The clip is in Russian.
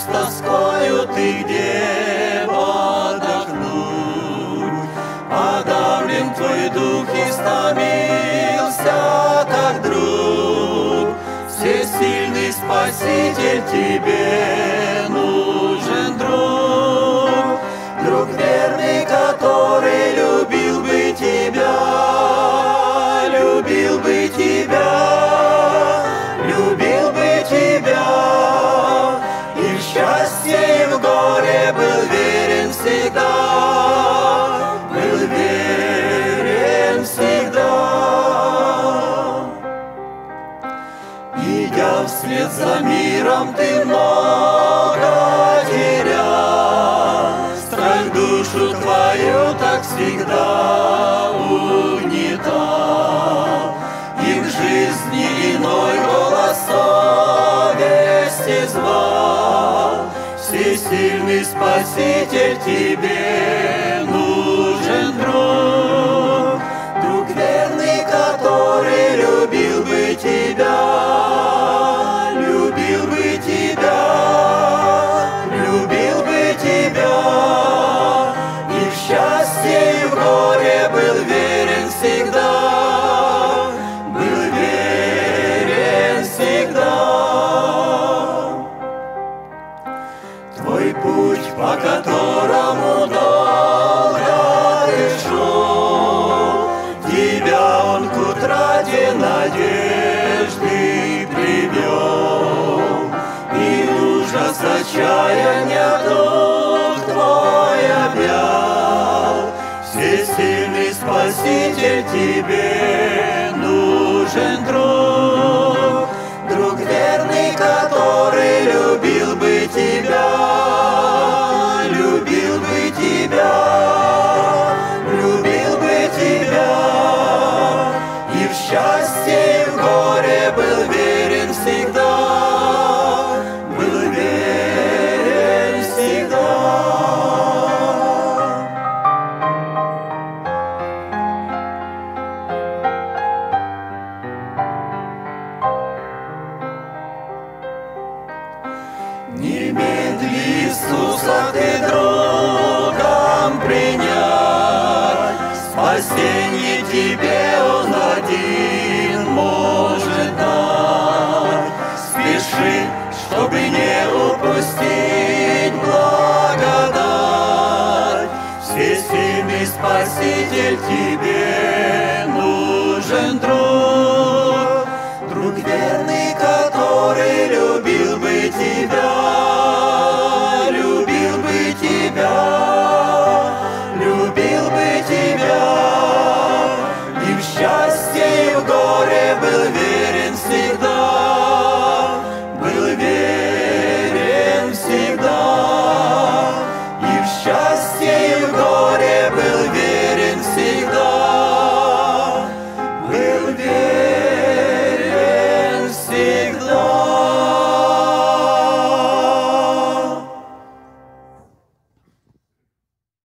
с тоскою ты где отдохнуть. Подавлен твой дух, истомился так, друг. Всесильный Спаситель тебе нужен, друг. Друг верный, который любил бы тебя, любил бы тебя, любил бы тебя. И в счастье, и в горе был верен всегда, был верен всегда. Идя вслед за миром, ты много терял, страх душу твою так всегда угнетал. И в жизни иной голос совести звал. Всесильный Спаситель тебе нужен, друг. Друг верный, который любил бы тебя, любил бы тебя, любил бы тебя. И в счастье, и в горе был верен всегда, был верен всегда. Твой путь, по которому долго ты шел, тебя он к утрате надежды привел. И ужас отчаяния дух твой объял. Всесильный Спаситель тебе нужен, друг. Друг верный, который любил бы тебя, любил бы тебя, любил бы тебя. И в счастье, и в горе был верен всегда, был верен всегда. Не медли Иисуса ты другом принять, спасение тебе Он один может дать. Спеши, чтобы не упустить благодать. Всесильный Спаситель тебе нужен, друг.